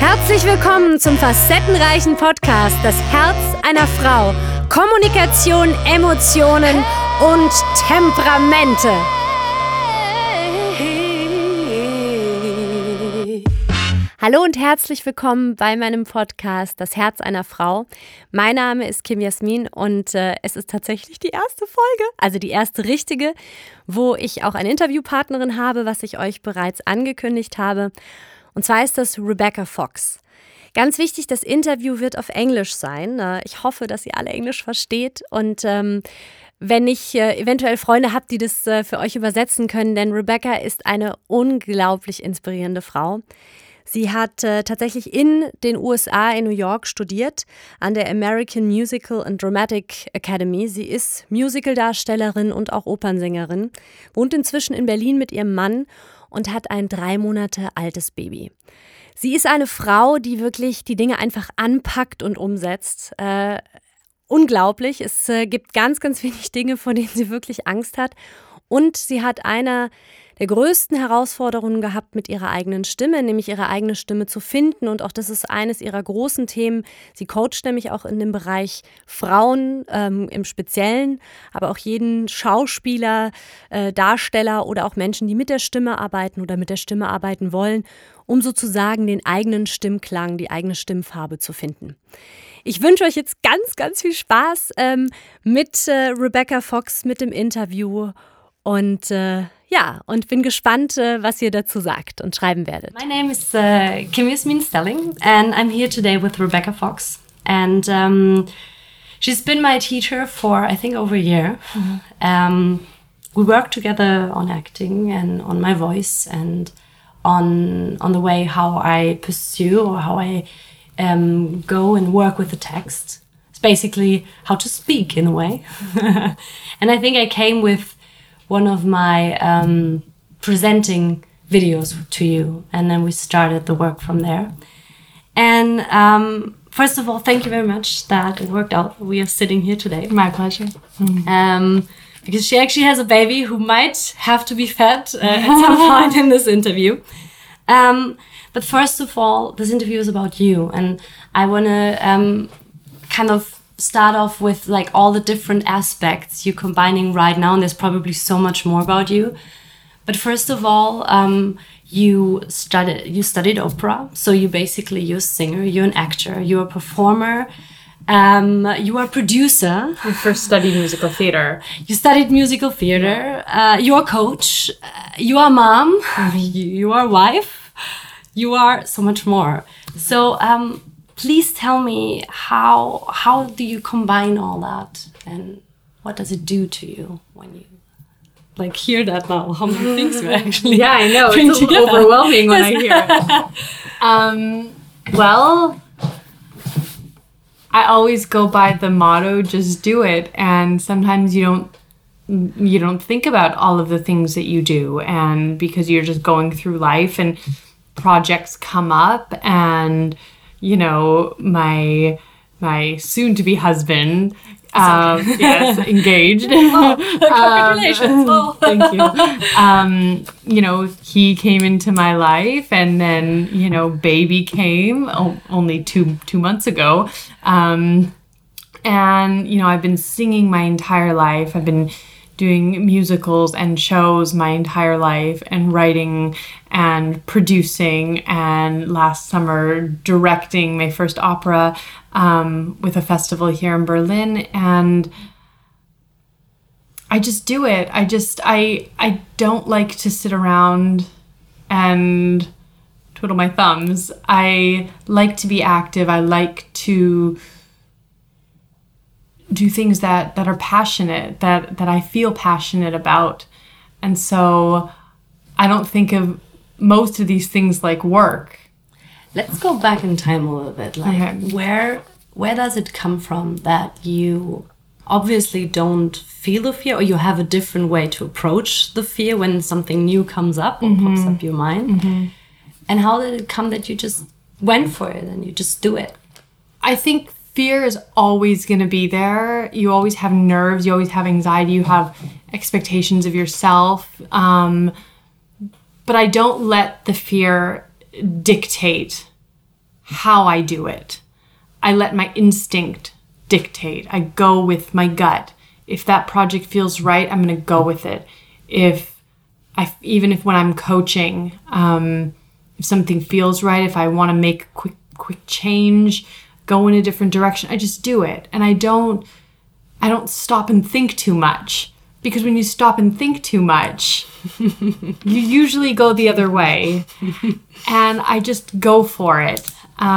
Herzlich willkommen zum facettenreichen Podcast Das Herz einer Frau. Kommunikation, Emotionen und Temperamente. Hallo und herzlich willkommen bei meinem Podcast Das Herz einer Frau. Mein Name ist Kim Jasmin und es ist tatsächlich die erste Folge, also die erste richtige, wo ich auch eine Interviewpartnerin habe, was ich euch bereits angekündigt habe. Und zwar ist das Rebecca Fox. Ganz wichtig, das Interview wird auf Englisch sein. Ich hoffe, dass ihr alle Englisch versteht und wenn ich eventuell Freunde habt, die das für euch übersetzen können, denn Rebecca ist eine unglaublich inspirierende Frau. Sie hat tatsächlich in den USA in New York studiert, an der American Musical and Dramatic Academy. Sie ist Musicaldarstellerin und auch Opernsängerin, wohnt inzwischen in Berlin mit ihrem Mann und hat ein 3 Monate altes Baby. Sie ist eine Frau, die wirklich die Dinge einfach anpackt und umsetzt. Unglaublich. Es gibt ganz, ganz wenig Dinge, vor denen sie wirklich Angst hat. Und sie hat eine der größten Herausforderungen gehabt mit ihrer eigenen Stimme, nämlich ihre eigene Stimme zu finden. Und auch das ist eines ihrer großen Themen. Sie coacht nämlich auch in dem Bereich Frauen im Speziellen, aber auch jeden Schauspieler, Darsteller oder auch Menschen, die mit der Stimme arbeiten oder mit der Stimme arbeiten wollen, um sozusagen den eigenen Stimmklang, die eigene Stimmfarbe zu finden. Ich wünsche euch jetzt ganz, ganz viel Spaß mit Rebecca Fox, mit dem Interview und und bin gespannt, was ihr dazu sagt und schreiben werdet. My name is Kim Jasmin Stelling and I'm here today with Rebecca Fox. And she's been my teacher for, I think, over a year. We worked together on acting and on my voice and on the way how I pursue or how I go and work with the text. It's basically how to speak in a way. And I think I came with one of my presenting videos to you, and then we started the work from there. And first of all, thank you very much that it worked out. We are sitting here today. My pleasure. Because she actually has a baby who might have to be fed at some point in this interview. But first of all, this interview is about you, and I want to kind of start off with like all the different aspects you're combining right now, and there's probably so much more about you. But first of all, you studied opera, so you're a singer, you're an actor, you're a performer, you are a producer. I first studied musical theater. You studied musical theater. You're a coach. You are a mom. You are a wife. You are so much more. So please tell me how do you combine all that, and what does it do to you when you like hear that now? How many things you actually I know it's overwhelming when I hear it. Well, I always go by the motto, just do it, and sometimes you don't think about all of the things that you do, and because you're just going through life and projects come up, and you know, my soon-to-be husband, yes, engaged. Oh, congratulations! Thank you. You know, he came into my life, and then you know, baby came only two months ago, and you know, I've been singing my entire life. I've been doing musicals and shows my entire life, and writing and producing, and last summer directing my first opera with a festival here in Berlin. And I just do it. I don't like to sit around and twiddle my thumbs. I like to be active. I like to do things that are passionate, that I feel passionate about. And so I don't think of most of these things like work. Let's go back in time a little bit. Like, okay. Where does it come from that you obviously don't feel the fear, or you have a different way to approach the fear when something new comes up or pops up your mind? Mm-hmm. And how did it come that you just went for it and you just do it? I think fear is always going to be there. You always have nerves. You always have anxiety. You have expectations of yourself. But I don't let the fear dictate how I do it. I let my instinct dictate. I go with my gut. If that project feels right, I'm going to go with it. Even if when I'm coaching, if something feels right, if I want to make a quick change, go in a different direction, I just do it. And I don't stop and think too much, because when you stop and think too much, you usually go the other way. And I just go for it.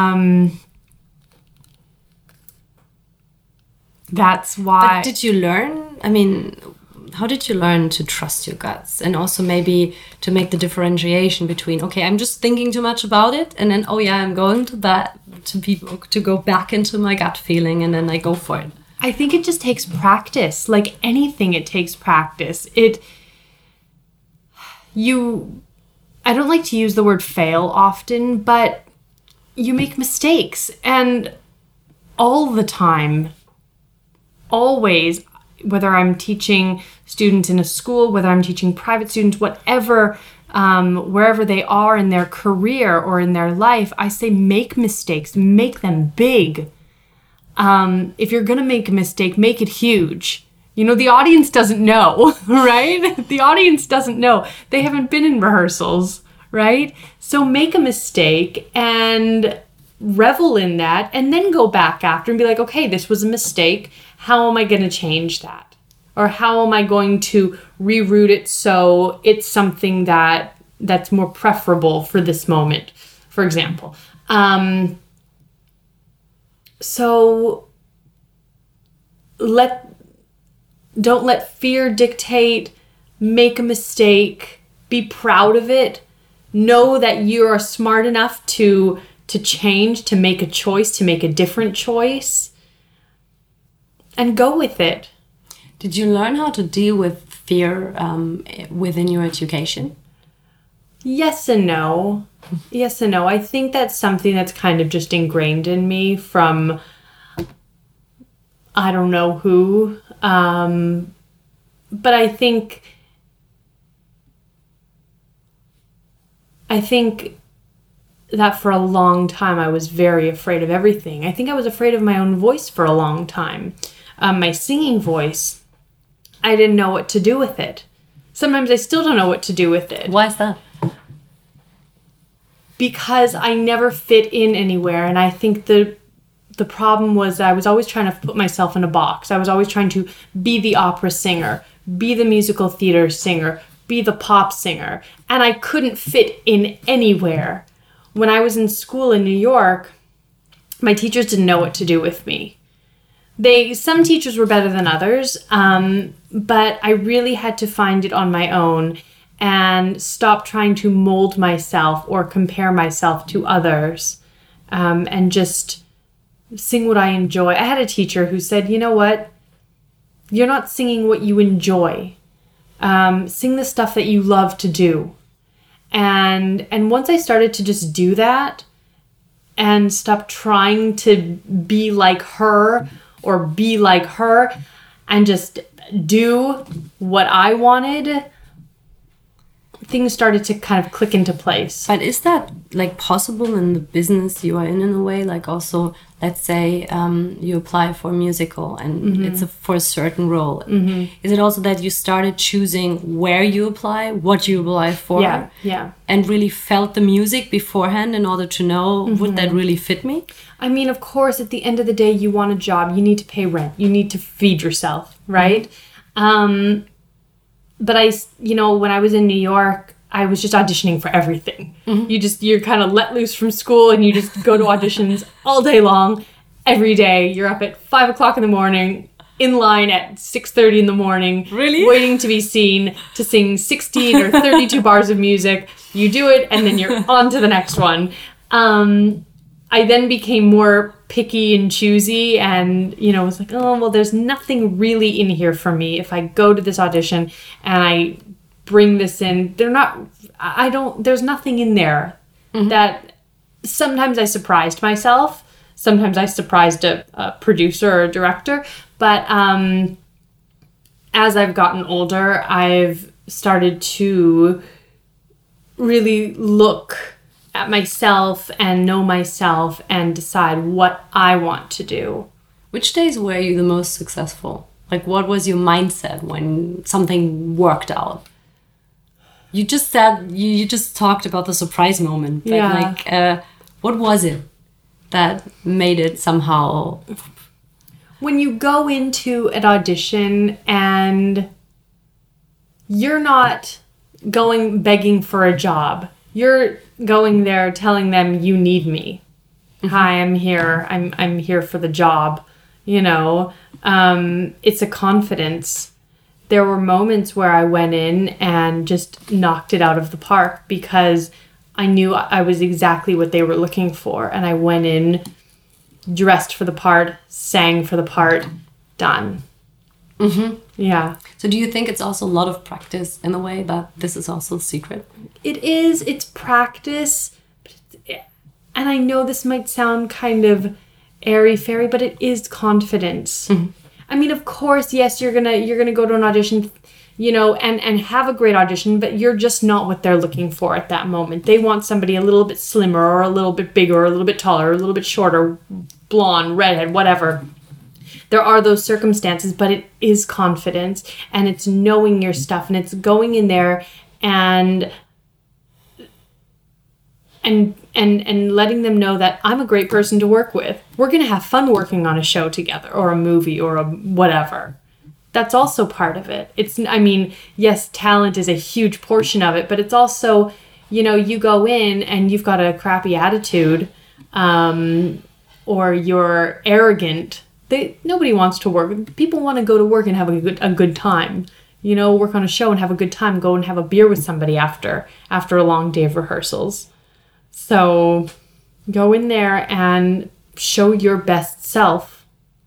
That's why. But did you learn? I mean, how did you learn to trust your guts, and also maybe to make the differentiation between, okay, I'm just thinking too much about it, and then, oh yeah, I'm going to go back into my gut feeling, and then I go for it. I think it just takes practice. Like anything, it takes practice. I don't like to use the word fail often, but you make mistakes, and all the time, always, whether I'm teaching students in a school, whether I'm teaching private students, whatever, wherever they are in their career or in their life, I say make mistakes, make them big. If you're going to make a mistake, make it huge. The audience doesn't know, right? The audience doesn't know. They haven't been in rehearsals, right? So make a mistake and revel in that, and then go back after and be like, okay, this was a mistake. How am I going to change that? Or how am I going to reroute it so it's something that's more preferable for this moment, for example. So don't let fear dictate, make a mistake, be proud of it, know that you are smart enough to change, to make a choice, to make a different choice, and go with it. Did you learn how to deal with fear within your education? Yes and no. Yes and no. I think that's something that's kind of just ingrained in me from I don't know who. But I think that for a long time I was very afraid of everything. I think I was afraid of my own voice for a long time. My singing voice, I didn't know what to do with it. Sometimes I still don't know what to do with it. Why is that? Because I never fit in anywhere, and I think the problem was I was always trying to put myself in a box. I was always trying to be the opera singer, be the musical theater singer, be the pop singer, and I couldn't fit in anywhere. When I was in school in New York, my teachers didn't know what to do with me. Some teachers were better than others, but I really had to find it on my own and stop trying to mold myself or compare myself to others, and just sing what I enjoy. I had a teacher who said, you know what? You're not singing what you enjoy. Sing the stuff that you love to do. And once I started to just do that and stop trying to be like her or be like her and just do what I wanted, things started to kind of click into place. But is that like possible in the business you are in a way? Like also, let's say you apply for a musical and it's for a certain role. Is it also that you started choosing where you apply, what you apply for? Yeah. And really felt the music beforehand in order to know, would that really fit me? I mean, of course, at the end of the day, you want a job. You need to pay rent. You need to feed yourself, right? But when I was in New York, I was just auditioning for everything. You're kind of let loose from school and you just go to auditions all day long, every day. You're up at 5 o'clock in the morning, in line at 6:30 in the morning, really waiting to be seen to sing 16 or 32 bars of music. You do it and then you're on to the next one. I then became more picky and choosy and, was like, oh, well, there's nothing really in here for me. If I go to this audition and I bring this in, there's nothing in there that sometimes I surprised myself. Sometimes I surprised a producer or a director. But as I've gotten older, I've started to really look at myself and know myself and decide what I want to do. Which days were you the most successful? Like, what was your mindset when something worked out? You just said, you just talked about the surprise moment. But like, what was it that made it somehow? When you go into an audition and you're not going begging for a job. You're going there telling them you need me. Hi, I'm here. I'm here for the job. You know, it's a confidence. There were moments where I went in and just knocked it out of the park because I knew I was exactly what they were looking for. And I went in, dressed for the part, sang for the part, done. Mm-hmm. Yeah. So do you think it's also a lot of practice in a way that this is also a secret? It is. It's practice. And I know this might sound kind of airy-fairy, but it is confidence. Mm-hmm. I mean, of course, yes, you're gonna go to an audition, you know, and have a great audition, but you're just not what they're looking for at that moment. They want somebody a little bit slimmer or a little bit bigger or a little bit taller or a little bit shorter, blonde, redhead, whatever. There are those circumstances, but it is confidence and it's knowing your stuff and it's going in there and letting them know that I'm a great person to work with. We're going to have fun working on a show together or a movie or a whatever. That's also part of it. Yes, talent is a huge portion of it, but it's also, you know, you go in and you've got a crappy attitude, or you're arrogant. Nobody wants to work. People want to go to work and have a good time. You know, work on a show and have a good time. Go and have a beer with somebody after a long day of rehearsals. So go in there and show your best self.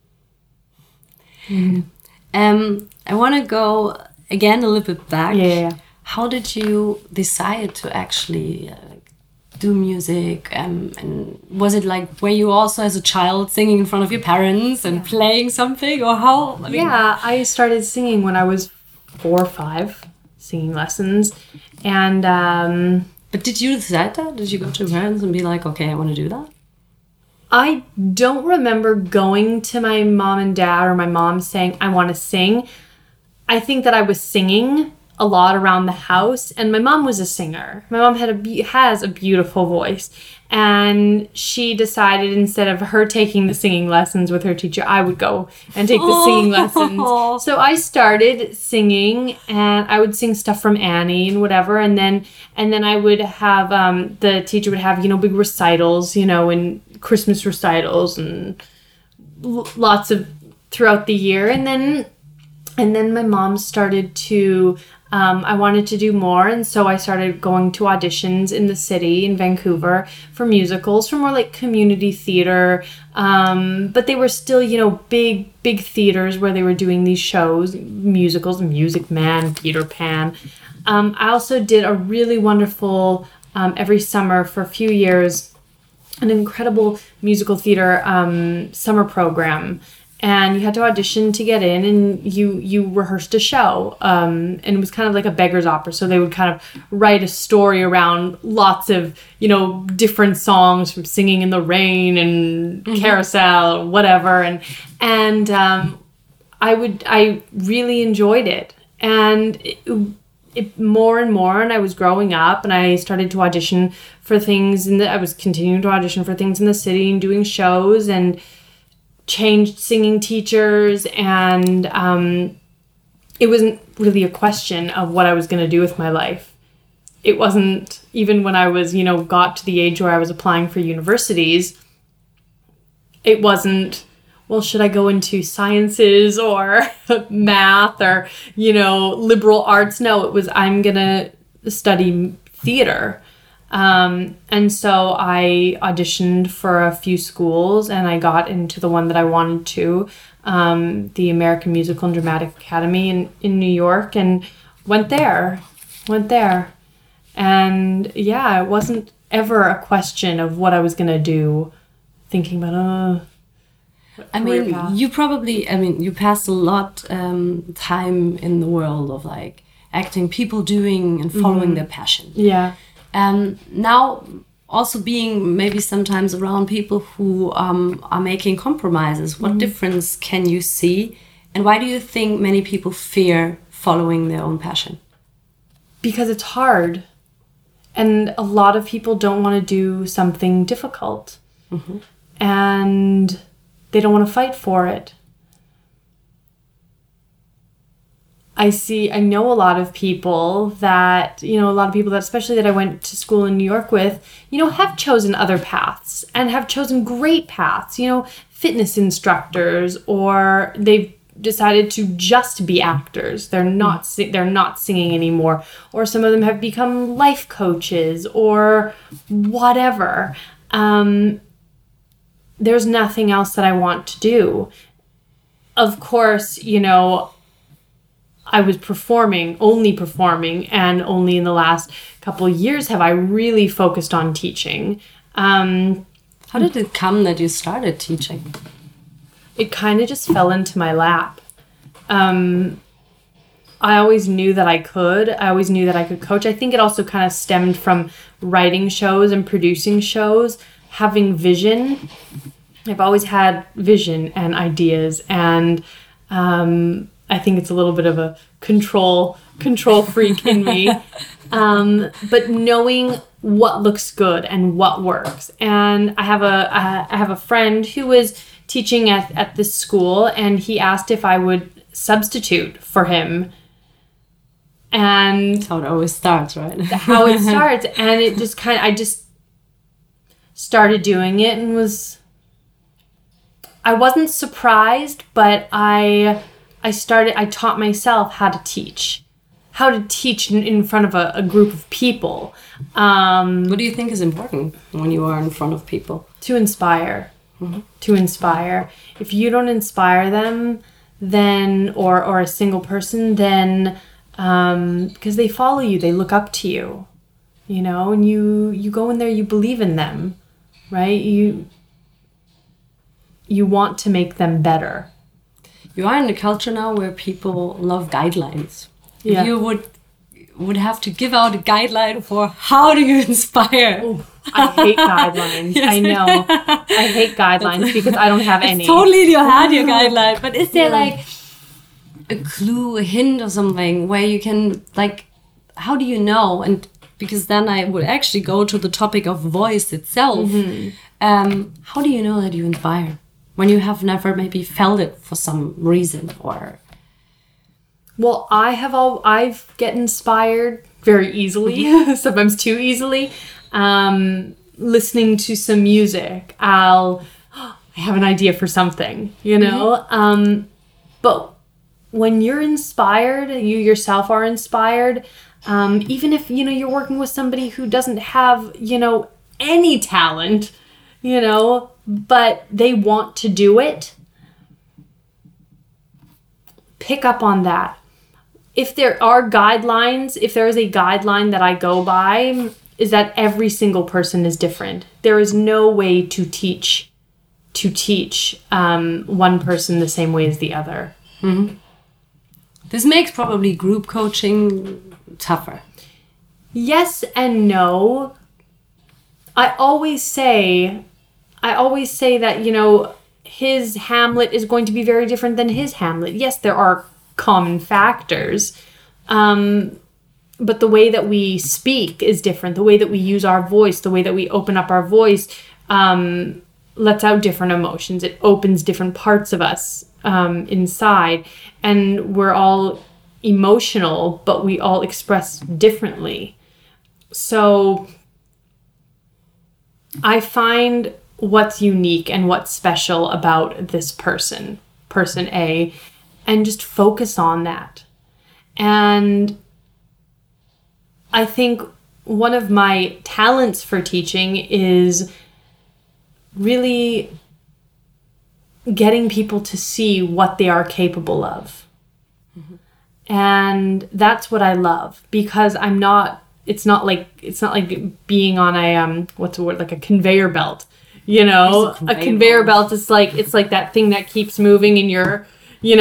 Mm. I want to go again a little bit back. Yeah. How did you decide to actually do music? And was it like, were you also as a child singing in front of your parents and playing something, or how? I started singing when I was 4 or 5, singing lessons, and. But did you decide that? Did you go to your parents and be like, okay, I want to do that? I don't remember going to my mom and dad or my mom saying, I want to sing. I think that I was singing a lot around the house, and my mom was a singer. My mom has a beautiful voice, and she decided instead of her taking the singing lessons with her teacher, I would go and take the singing lessons. So I started singing, and I would sing stuff from Annie and whatever, and then I would have the teacher would have, you know, big recitals, you know, and Christmas recitals and lots of throughout the year, and then my mom started to. I wanted to do more, and so I started going to auditions in the city, in Vancouver, for musicals, for more like community theater, but they were still, you know, big theaters where they were doing these shows, musicals, Music Man, Peter Pan. I also did a really wonderful, every summer for a few years, an incredible musical theater summer program. And you had to audition to get in, and you rehearsed a show. And it was kind of like a beggar's opera. So they would kind of write a story around lots of, you know, different songs from Singing in the Rain and Carousel or whatever. And I really enjoyed it. And it more and more, and I was growing up, and I started to audition for things, I was continuing to audition for things in the city and doing shows, and changed singing teachers, and it wasn't really a question of what I was going to do with my life. It wasn't, even when I was, you know, got to the age where I was applying for universities, it wasn't, well, should I go into sciences or math or, you know, liberal arts? No, it was, I'm going to study theater. And so I auditioned for a few schools, and I got into the one that I wanted to, the American Musical and Dramatic Academy in New York, and went there. And yeah, it wasn't ever a question of what I was going to do, thinking about, you passed a lot time in the world of like acting, people doing and following their passion. Yeah. Now, also being maybe sometimes around people who are making compromises. What difference can you see? And why do you think many people fear following their own passion? Because it's hard. And a lot of people don't want to do something difficult. And they don't want to fight for it. I know a lot of people that, especially that I went to school in New York with, have chosen other paths and have chosen great paths, fitness instructors, or they've decided to just be actors. They're not singing anymore, or some of them have become life coaches or whatever. There's nothing else that I want to do. Of course, I was only performing, and only in the last couple of years have I really focused on teaching. How did it come that you started teaching? It kind of just fell into my lap. I always knew that I could. I always knew that I could coach. I think it also kind of stemmed from writing shows and producing shows, having vision. I've always had vision and ideas, and I think it's a little bit of a control freak in me. But knowing what looks good and what works. And I have a friend who was teaching at this school, and he asked if I would substitute for him. And that's how it always starts, right? How it starts. And it just I just started doing it, and I wasn't surprised, but I taught myself how to teach in front of a group of people. What do you think is important when you are in front of people? To inspire. To inspire. If you don't inspire them, then, or a single person, then, because they follow you, they look up to you, and you go in there, you believe in them, right? You want to make them better. You are in a culture now where people love guidelines. Yeah. If you would have to give out a guideline for how do you inspire? Ooh, I hate guidelines. Yes. I know. I hate guidelines because I don't have any. It's totally in your head, your guideline. But is there like a clue, a hint or something where you can, like, how do you know? And because then I would actually go to the topic of voice itself. How do you know that you inspire? When you have never maybe felt it for some reason, or... Well, I get inspired very easily, sometimes too easily. Listening to some music, I have an idea for something, but when you're inspired, you yourself are inspired, even if, you're working with somebody who doesn't have, any talent, but they want to do it, pick up on that. If there are guidelines, if there is a guideline that I go by, is that every single person is different. There is no way to teach one person the same way as the other. This makes probably group coaching tougher. Yes and no. I always say that, his Hamlet is going to be very different than his Hamlet. Yes, there are common factors, but the way that we speak is different. The way that we use our voice, the way that we open up our voice, lets out different emotions. It opens different parts of us inside, and we're all emotional, but we all express differently. So I find what's unique and what's special about this person A, and just focus on that. And I think one of my talents for teaching is really getting people to see what they are capable of. And that's what I love, because it's not like being on a what's the word, like a conveyor belt. A conveyor belt is it's like that thing that keeps moving, and you're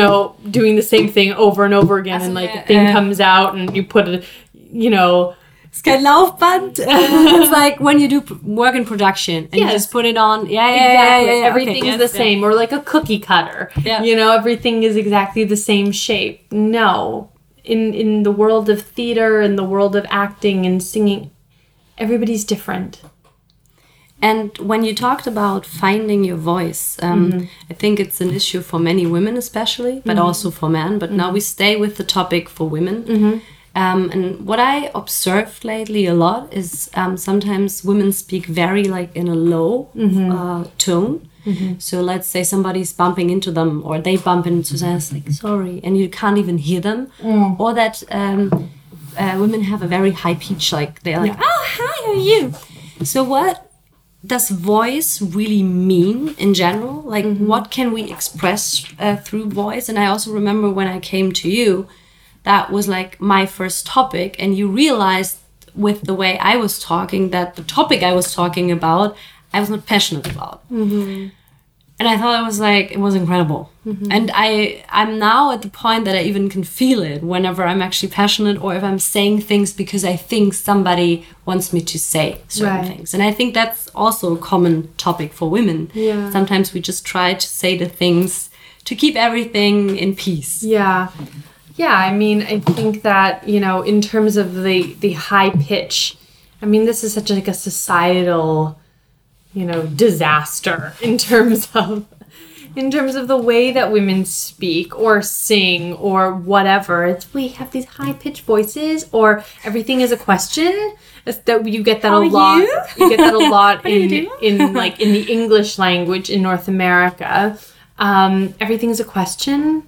doing the same thing over and over again, and like a thing comes out, and you put it, It's kein Laufband. It's like when you do work in production and you just put it on. Yeah. Everything is the same. Or like a cookie cutter. Yeah. You know, everything is exactly the same shape. No. In the world of theater, in the world of acting and singing, everybody's different. And when you talked about finding your voice, I think it's an issue for many women especially, but also for men. But now we stay with the topic for women. And what I observed lately a lot is sometimes women speak very like in a low tone. So let's say somebody's bumping into them or they bump into them, it's like, sorry, and you can't even hear them. Or that women have a very high pitch, like they're like, oh, hi, how are you? So what does voice really mean in general? Like, what can we express through voice? And I also remember when I came to you, that was like my first topic. And you realized with the way I was talking that the topic I was talking about, I was not passionate about. And I thought it was incredible. And I'm now at the point that I even can feel it whenever I'm actually passionate or if I'm saying things because I think somebody wants me to say certain things. And I think that's also a common topic for women. Yeah. Sometimes we just try to say the things to keep everything in peace. Yeah. Yeah, I mean, I think that, you know, in terms of the high pitch, I mean, this is such like a societal, you know, disaster in terms of the way that women speak or sing or whatever. It's we have these high pitched voices or everything is a question. That you get that a lot. You get that a lot in like in the English language in North America. Everything's a question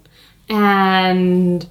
and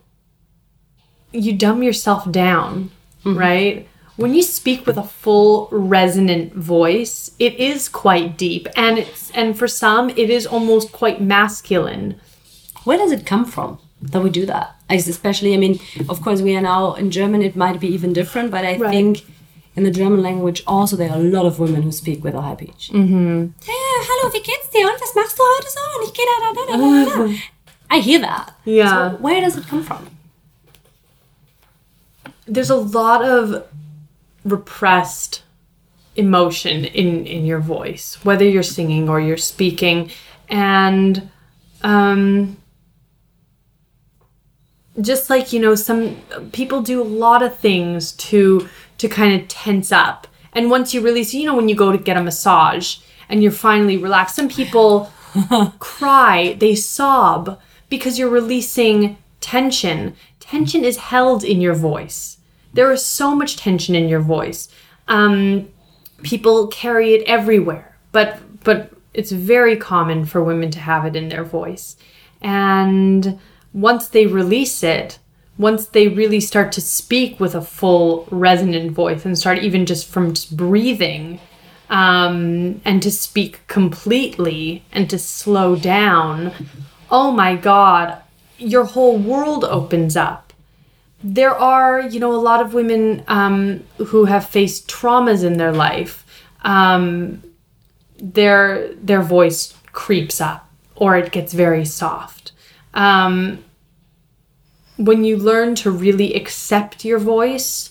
you dumb yourself down, right? When you speak with a full resonant voice, it is quite deep and for some it is almost quite masculine. Where does it come from that we do that? Especially, I mean, of course we are now in German, it might be even different, but I think in the German language also there are a lot of women who speak with a high pitch. Ja, hallo, wie geht's dir? Und was machst du heute so? Und ich gehe da. I hear that. Yeah. So where does it come from? There's a lot of repressed emotion in your voice, whether you're singing or you're speaking, and just like, you know, some people do a lot of things to kind of tense up, and once you release, you know, when you go to get a massage and you're finally relaxed, some people cry, they sob because you're releasing tension is held in your voice. There is so much tension in your voice. People carry it everywhere, but it's very common for women to have it in their voice. And once they release it, once they really start to speak with a full resonant voice and start even just from just breathing, and to speak completely and to slow down, oh my God, your whole world opens up. There are, you know, a lot of women who have faced traumas in their life. Their voice creeps up or it gets very soft. When you learn to really accept your voice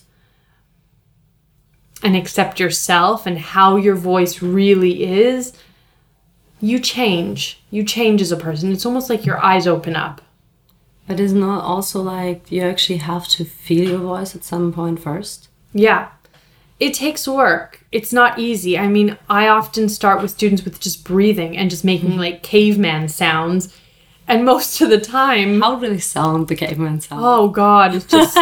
and accept yourself and how your voice really is, you change. You change as a person. It's almost like your eyes open up. But isn't it also like you actually have to feel your voice at some point first? Yeah. It takes work. It's not easy. I mean, I often start with students with just breathing and just making like caveman sounds. And most of the time... How do they sound, the caveman sound? Oh, God. It's just...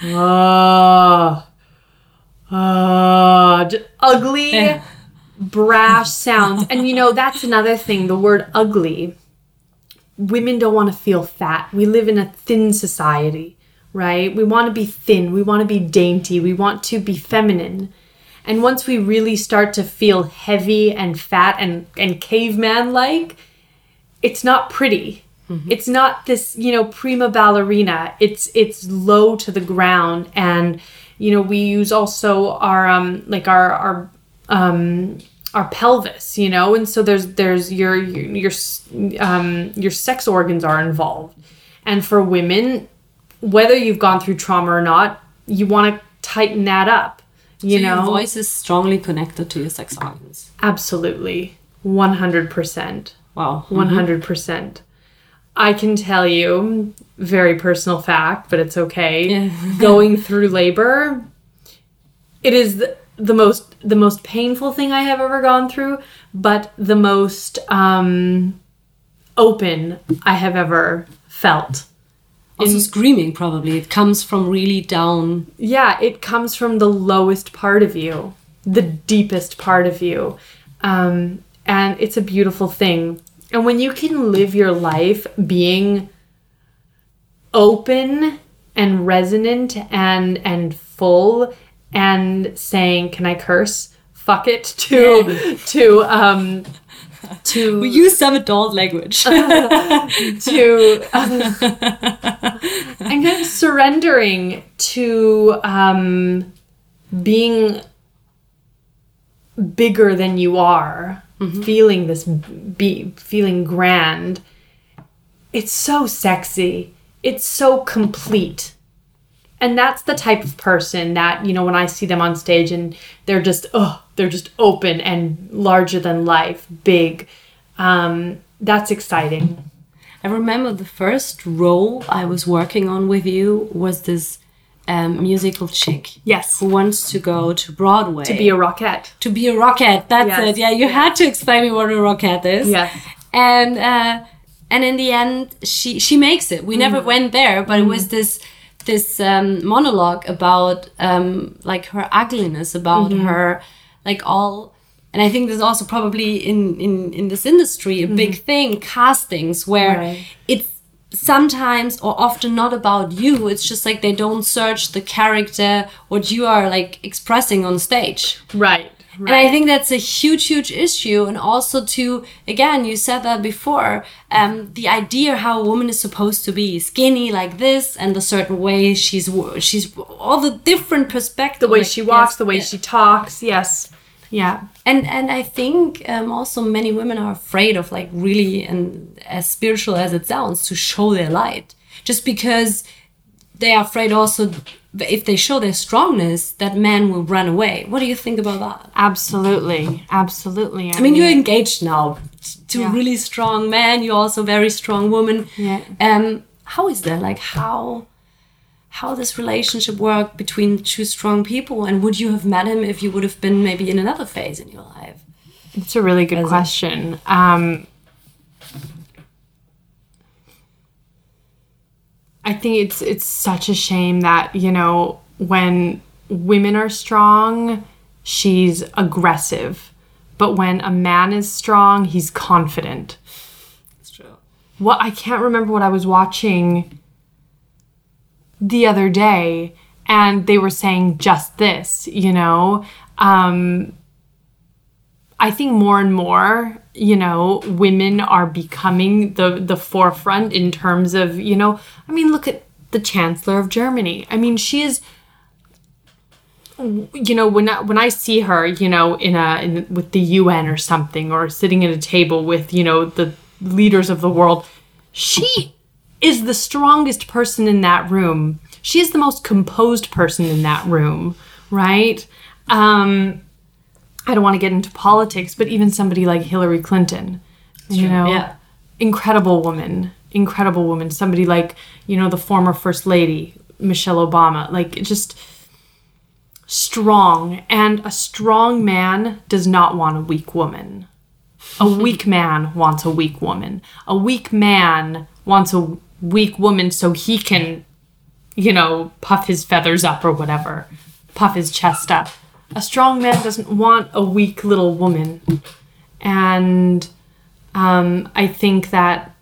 ugly, brash sounds. And, you know, that's another thing. The word ugly... Women don't want to feel fat. We live in a thin society, right? We want to be thin. We want to be dainty. We want to be feminine. And once we really start to feel heavy and fat and caveman-like, it's not pretty. It's not this, you know, prima ballerina. It's low to the ground. And, you know, we use also our pelvis, you know, and so there's your sex organs are involved. And for women, whether you've gone through trauma or not, you want to tighten that up. You know, your voice is strongly connected to your sex organs. Absolutely. 100%. Wow. 100%. I can tell you, very personal fact, but it's okay. Going through labor, it is the most painful thing I have ever gone through, but the most open I have ever felt. Also screaming, probably. It comes from really down. Yeah, it comes from the lowest part of you, the deepest part of you. And it's a beautiful thing. And when you can live your life being open and resonant and full and saying, can I curse? Fuck it, We use some adult language. and kind of surrendering to being bigger than you are, feeling feeling grand. It's so sexy. It's so complete. And that's the type of person that, you know, when I see them on stage and they're just open and larger than life, big. That's exciting. I remember the first role I was working on with you was this musical chick. Yes. Who wants to go to Broadway. To be a rockette. To be a rockette. That's Yes. it. Yeah, you had to explain me what a rockette is. Yes. And in the end, she makes it. We never went there, but it was this monologue about like her ugliness, about her like all. And I think there's also probably in this industry a big thing, castings, where it's sometimes or often not about you. It's just like they don't search the character, what you are like expressing on stage. Right. And I think that's a huge, huge issue. And also to, again, you said that before, the idea how a woman is supposed to be skinny like this and the certain way she's all the different perspectives. The way she walks, the way she talks. Yes. Yeah. And I think also many women are afraid of like really, and as spiritual as it sounds, to show their light. Just because they are afraid also if they show their strongness, that men will run away. What do you think about that? Absolutely. Absolutely. I mean, you're engaged now to a really strong man. You're also a very strong woman. Yeah. How is that? Like how this relationship worked between two strong people? And would you have met him if you would have been maybe in another phase in your life? It's a really good question. I think it's such a shame that, you know, when women are strong, she's aggressive. But when a man is strong, he's confident. It's true. I can't remember what I was watching the other day, and they were saying just this, you know. I think more and more, you know, women are becoming the forefront in terms of, you know, I mean, look at the Chancellor of Germany. I mean, she is, you know, when I see her, you know, with the UN or something, or sitting at a table with, you know, the leaders of the world, she is the strongest person in that room. She is the most composed person in that room, right? I don't want to get into politics, but even somebody like Hillary Clinton, you know, incredible woman, somebody like, you know, the former First Lady, Michelle Obama, like just strong. And a strong man does not want a weak woman. A weak man wants a weak woman. A weak man wants a weak woman so he can, you know, puff his feathers up or whatever, puff his chest up. A strong man doesn't want a weak little woman. And I think that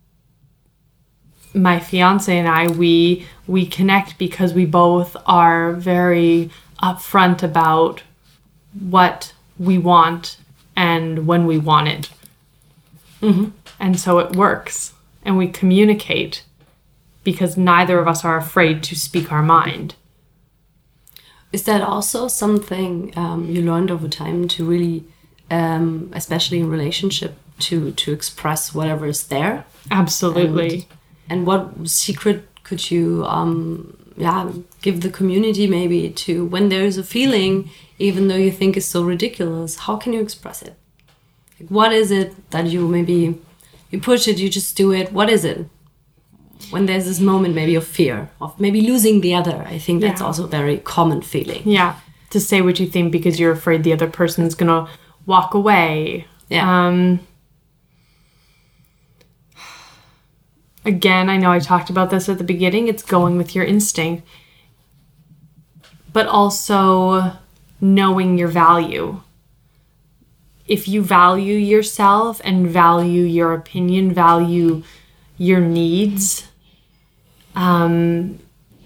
my fiance and I, we connect because we both are very upfront about what we want and when we want it. Mm-hmm. And so it works. And we communicate because neither of us are afraid to speak our mind. Is that also something you learned over time to really, especially in relationship, to express whatever is there? Absolutely. And what secret could you give the community maybe to when there is a feeling, even though you think is so ridiculous, how can you express it? Like, what is it that you push it, you just do it? What is it? When there's this moment maybe of fear, of maybe losing the other, I think that's also a very common feeling. Yeah, to say what you think because you're afraid the other person's going to walk away. Yeah. Again, I know I talked about this at the beginning. It's going with your instinct. But also knowing your value. If you value yourself and value your opinion, value your needs, then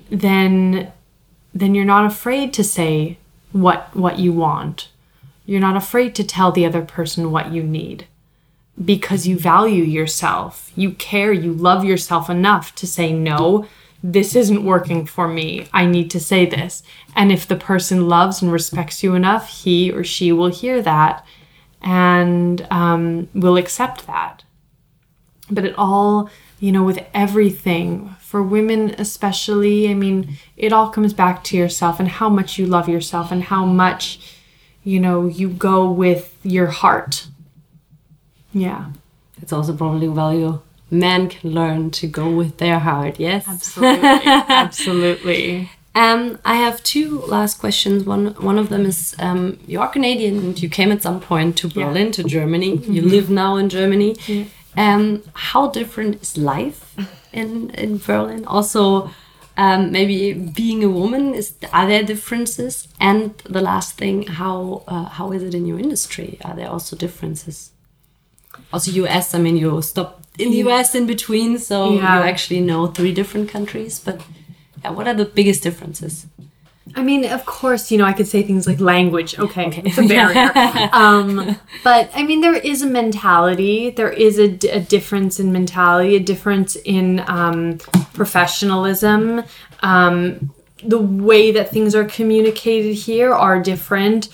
you're not afraid to say what you want. You're not afraid to tell the other person what you need. Because you value yourself, you care, you love yourself enough to say, no, this isn't working for me. I need to say this. And if the person loves and respects you enough, he or she will hear that and will accept that. But it all, with everything, for women especially, I mean, it all comes back to yourself and how much you love yourself and how much, you go with your heart. Yeah. It's also probably a value men can learn to go with their heart, yes? Absolutely. Absolutely. I have two last questions. One of them is, you're Canadian and you came at some point to Berlin, to Germany. Mm-hmm. You live now in Germany. Yeah. How different is life in Berlin? Also, maybe being a woman, are there differences? And the last thing, how is it in your industry? Are there also differences? Also US, I mean, you stopped in the US in between, so you actually know 3 different countries. But what are the biggest differences? I mean, of course, I could say things like language. Okay. It's a barrier. But, I mean, there is a mentality. There is a difference in mentality, a difference in professionalism. The way that things are communicated here are different.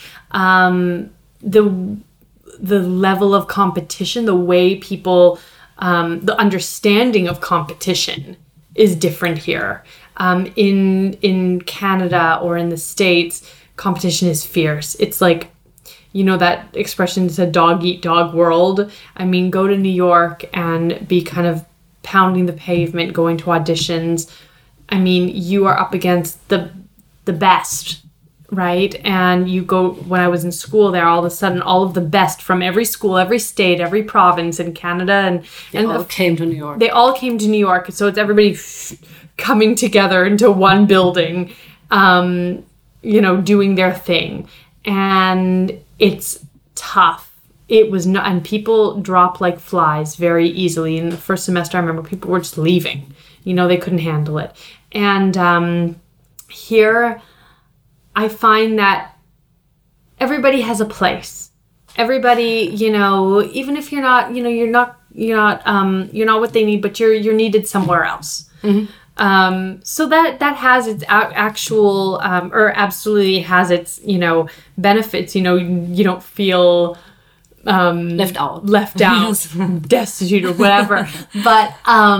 The level of competition, the way people, the understanding of competition is different here. In Canada or in the States, competition is fierce. It's like, that expression, it's a dog eat dog world. I mean, go to New York and be kind of pounding the pavement, going to auditions. I mean, you are up against the best. Right? And you go, when I was in school there, all of a sudden, all of the best from every school, every state, every province in Canada. And they all came to New York. They all came to New York. So it's everybody coming together into one building, doing their thing. And it's tough. It was not, and people drop like flies very easily. In the first semester, I remember people were just leaving. They couldn't handle it. And here, I find that everybody has a place. Everybody, even if you're not, you're not what they need, but you're needed somewhere else. Mm-hmm. So that has its actual, or absolutely has its, benefits. You don't feel left out, destitute or whatever. But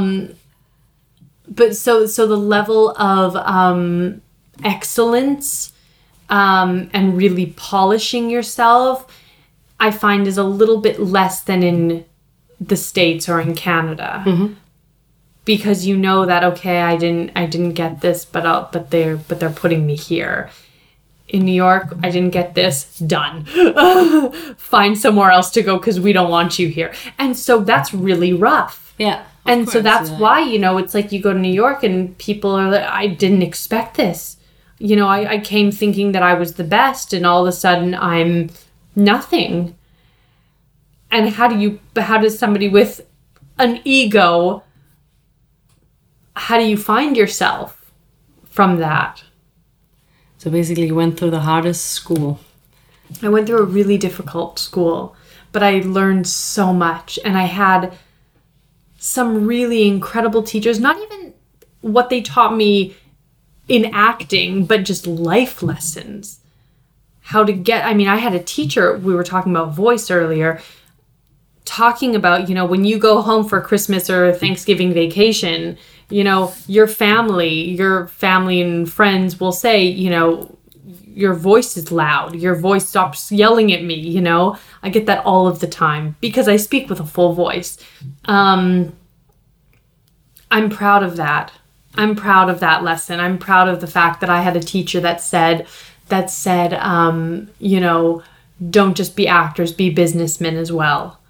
so the level of excellence. And really polishing yourself, I find is a little bit less than in the States or in Canada, because that okay, I didn't get this, but they're putting me here. In New York, I didn't get this, done. Find somewhere else to go because we don't want you here, and so that's really rough. Yeah, and so that's why it's like you go to New York and people are like, I didn't expect this. I came thinking that I was the best and all of a sudden I'm nothing. And how does somebody with an ego, how do you find yourself from that? So basically you went through the hardest school. I went through a really difficult school, but I learned so much and I had some really incredible teachers, not even what they taught me in acting, but just life lessons. I had a teacher, we were talking about voice earlier, talking about, when you go home for Christmas or Thanksgiving vacation, your family and friends will say, your voice is loud. Your voice stops yelling at me, I get that all of the time because I speak with a full voice. I'm proud of that. I'm proud of that lesson. I'm proud of the fact that I had a teacher that said, don't just be actors, be businessmen as well.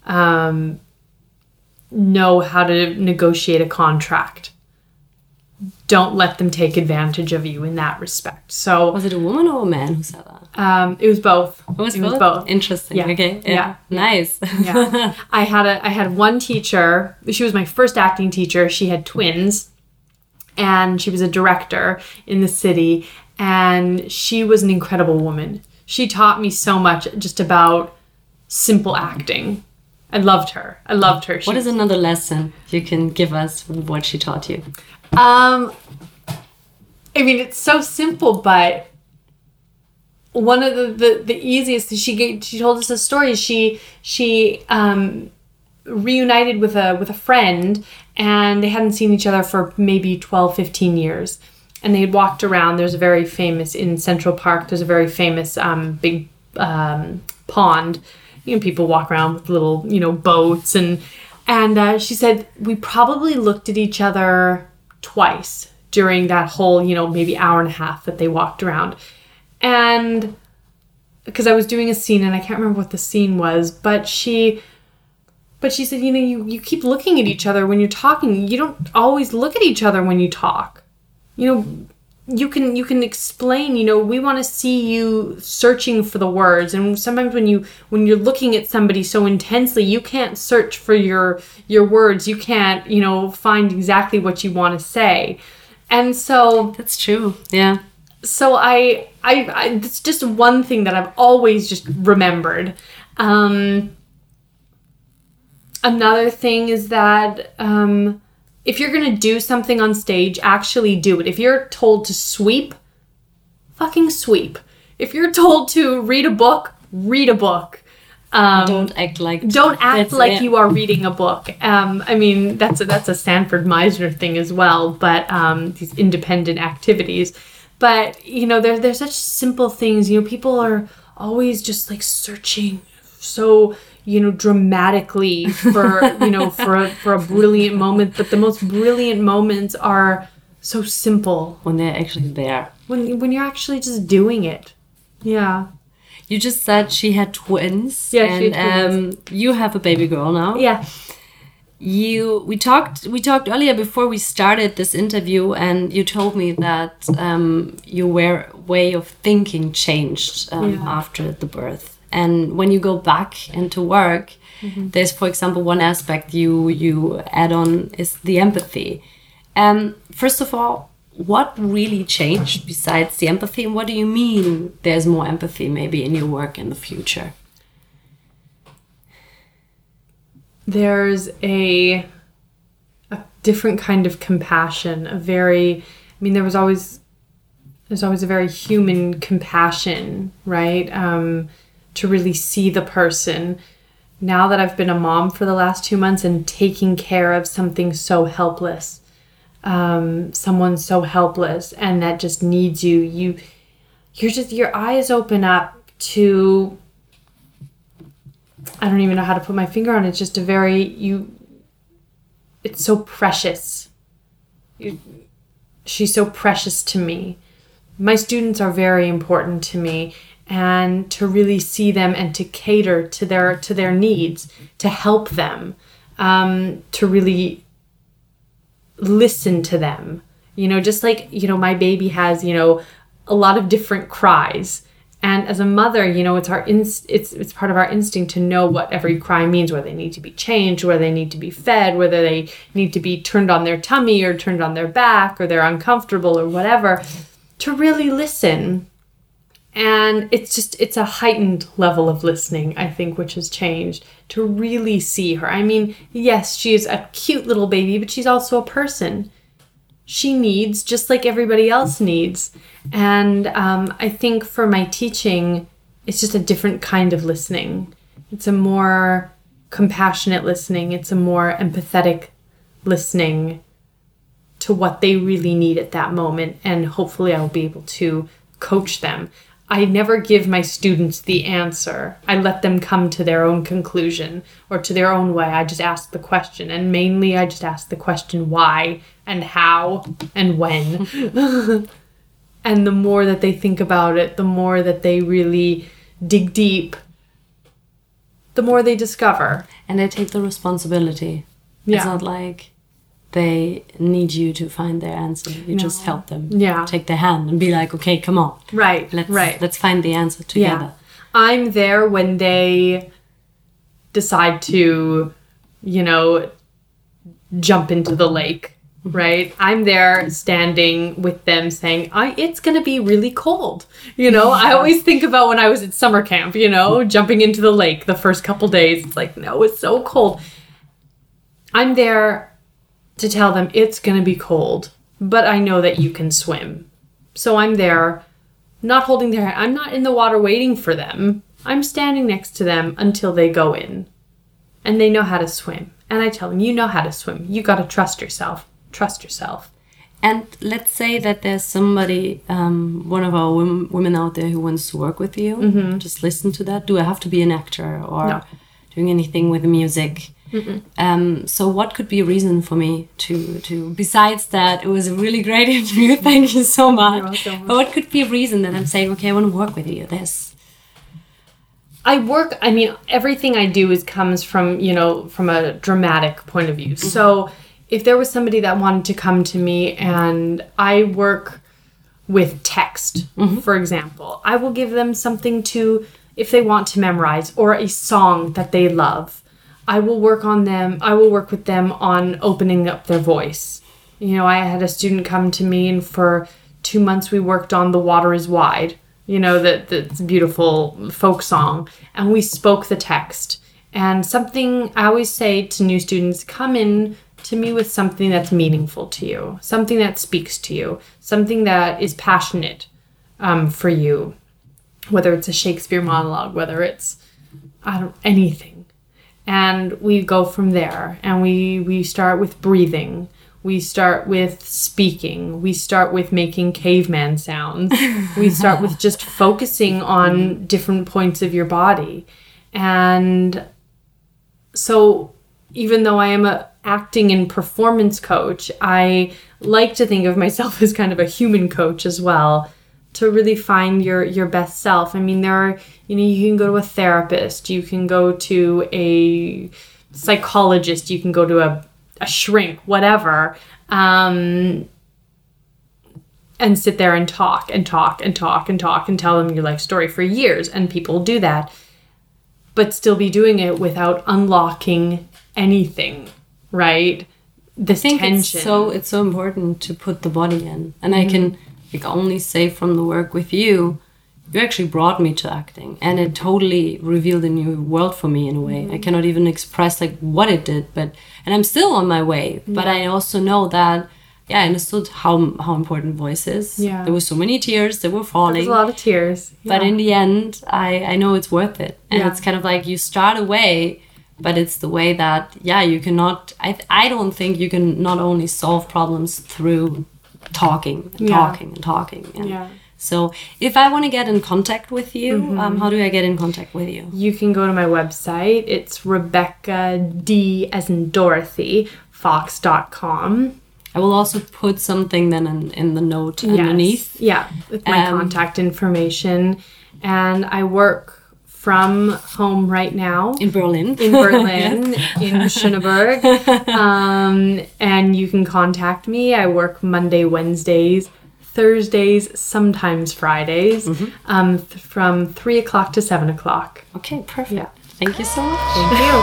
Know how to negotiate a contract. Don't let them take advantage of you in that respect. So, was it a woman or a man who said that? It was both. It was both. Interesting. Yeah. Okay. Yeah. Nice. Yeah. I had one teacher. She was my first acting teacher. She had twins, and she was a director in the city. And she was an incredible woman. She taught me so much just about simple acting. I loved her. What is another lesson you can give us from what she taught you? It's so simple, but one of the easiest, she told us a story. She reunited with a friend, and they hadn't seen each other for maybe 12, 15 years. And they had walked around. There's a very famous, in Central Park, there's a very famous big pond. People walk around with little, boats. And she said, we probably looked at each other twice during that whole, maybe hour and a half that they walked around. And because I was doing a scene, and I can't remember what the scene was, but she said, you keep looking at each other when you're talking. You don't always look at each other when you talk. You can explain, we want to see you searching for the words. And sometimes when you're looking at somebody so intensely, you can't search for your words. You can't, find exactly what you want to say. And so that's true. Yeah. So I it's just one thing that I've always just remembered. Another thing is that, if you're going to do something on stage, actually do it. If you're told to sweep, fucking sweep. If you're told to read a book, read a book. Don't act like you are reading a book. That's a Sanford Meisner thing as well, but these independent activities. But, they're such simple things. People are always just like searching so dramatically for a brilliant moment, but the most brilliant moments are so simple when they're actually there, when you're actually just doing it. Yeah. You just said she had twins. Yeah, she had twins. You have a baby girl now. Yeah. We talked earlier before we started this interview, and you told me that your way of thinking changed after the birth. And when you go back into work, there's, for example, one aspect you add on is the empathy. First of all, what really changed besides the empathy, and what do you mean there's more empathy maybe in your work in the future? There's a different kind of compassion, there's always a very human compassion, right? To really see the person. Now that I've been a mom for the last 2 months and taking care of something so helpless, someone so helpless and that just needs you, your eyes open up to, I don't even know how to put my finger on it. It's just it's so precious. She's so precious to me. My students are very important to me. And to really see them and to cater to their needs, to help them, to really listen to them. Just like, my baby has, a lot of different cries. And as a mother, it's part of our instinct to know what every cry means, whether they need to be changed, whether they need to be fed, whether they need to be turned on their tummy or turned on their back, or they're uncomfortable or whatever, to really listen. And it's a heightened level of listening, I think, which has changed, to really see her. Yes, she is a cute little baby, but she's also a person. She needs just like everybody else needs. And I think for my teaching, it's just a different kind of listening. It's a more compassionate listening. It's a more empathetic listening. to what they really need at that moment. And hopefully I'll be able to coach them. I never give my students the answer. I let them come to their own conclusion or to their own way. I just ask the question. And mainly I just ask the question why and how and when. And the more that they think about it, the more that they really dig deep, the more they discover. And they take the responsibility. Yeah. It's not like they need you to find their answer. You just help them. Yeah. Take their hand and be like, okay, come on. Right. Let's find the answer together. Yeah. I'm there when they decide to, jump into the lake. Right? I'm there standing with them saying, it's going to be really cold. I always think about when I was at summer camp, jumping into the lake the first couple days. It's like, no, it's so cold. I'm there to tell them it's going to be cold, but I know that you can swim. So I'm there not holding their hand. I'm not in the water waiting for them. I'm standing next to them until they go in. And they know how to swim. And I tell them, you know how to swim. You got to trust yourself. Trust yourself. And let's say that there's somebody, one of our women out there who wants to work with you. Mm-hmm. Just listen to that. Do I have to be an actor or doing anything with music? So what could be a reason for me to besides that, it was a really great interview. Thank you so much. But what could be a reason that I'm saying, okay, I want to work with you? Everything I do comes from a dramatic point of view. Mm-hmm. So if there was somebody that wanted to come to me and I work with text, for example, I will give them something if they want to memorize or a song that they love. I will work with them on opening up their voice. I had a student come to me and for 2 months we worked on The Water is Wide, that's a beautiful folk song. And we spoke the text. And something I always say to new students, come in to me with something that's meaningful to you, something that speaks to you, something that is passionate for you, whether it's a Shakespeare monologue, whether it's anything. And we go from there, and we start with breathing. We start with speaking. We start with making caveman sounds. We start with just focusing on different points of your body. And so even though I am a acting and performance coach, I like to think of myself as kind of a human coach as well, to really find your best self. I mean, there are, you can go to a therapist, you can go to a psychologist, you can go to a shrink, whatever, and sit there and talk and tell them your life story for years. And people do that, but still be doing it without unlocking anything, right? This tension. It's so important to put the body in. And I can only say from the work with you actually brought me to acting, and it totally revealed a new world for me in a way. I cannot even express what it did, and I'm still on my way. But I also know that I understood how important voice is. There were so many tears that were falling. There's a lot of tears. But in the end, I know it's worth it. And it's kind of like you start away, but it's the way that you cannot. I don't think you can not only solve problems through talking and talking. And so if I want to get in contact with you, how do I get in contact with you? You can go to my website. It's Rebecca D as in Dorothy, Fox.com. I will also put something then in the note underneath. Yeah, with my contact information. And I work from home right now. In Berlin. In Schöneberg. And you can contact me. I work Monday, Wednesdays, Thursdays, sometimes Fridays, from 3 o'clock to 7 o'clock. Okay, perfect. Yeah. Thank you so much. Thank you.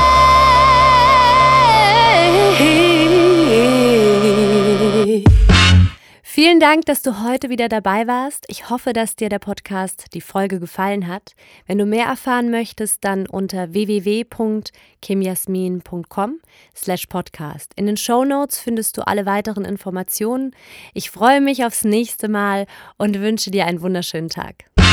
Vielen Dank, dass du heute wieder dabei warst. Ich hoffe, dass dir der Podcast, die Folge gefallen hat. Wenn du mehr erfahren möchtest, dann unter www.kimyasmin.com/podcast. In den Shownotes findest du alle weiteren Informationen. Ich freue mich aufs nächste Mal und wünsche dir einen wunderschönen Tag.